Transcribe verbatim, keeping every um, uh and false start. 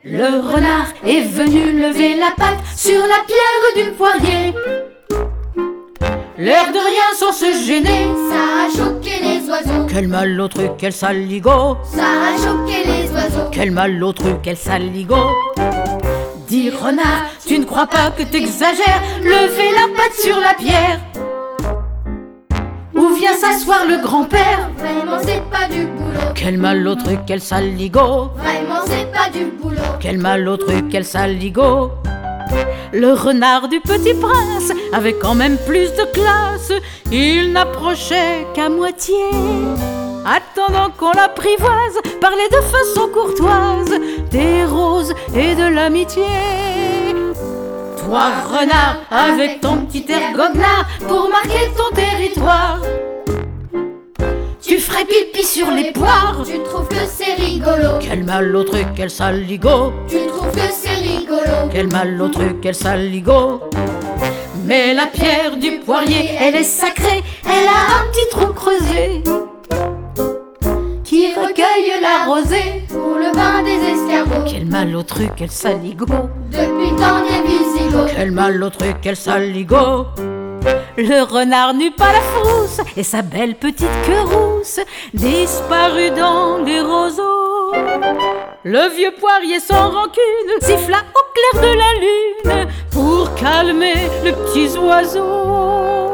Le renard est venu lever la patte sur la pierre du poirier. L'air de rien sans se gêner, Ça a choqué les oiseaux. quel mal au truc, quel saligo. Ça a choqué les oiseaux. Quel mal au truc, quel saligo. Dis renard, tu ne crois pas que t'exagères? Lever la patte sur la pierre. Où vient s'asseoir le grand-père? Vraiment c'est pas du boulot. Quel mal au truc, quel saligo. Vraiment c'est pas du boulot. Quel mal au truc, quel saligo. Le renard du petit prince avait quand même plus de classe. Il n'approchait qu'à moitié, attendant qu'on l'apprivoise, parlait de façon courtoise des roses et de l'amitié. Toi renard, avec ton petit air goguenard, pour marquer ton territoire, tu ferais pipi sur les poires. Tu trouves que c'est rigolo. Quel mal au truc, quel saligo. Tu trouves que c'est rigolo. Quel mal au truc, quel saligo. Mais la pierre du poirier, elle est sacrée, elle a un petit trou creusé qui recueille la rosée. Pour le bain des escargots. Quel mal au truc, quel saligo. Depuis le temps des Visigoths. Quel mal au truc, quel saligo. Le renard n'eut pas la frousse et sa belle petite queue rousse disparut dans les roseaux. Le vieux poirier sans rancune siffla au clair de la lune pour calmer les petits oiseaux.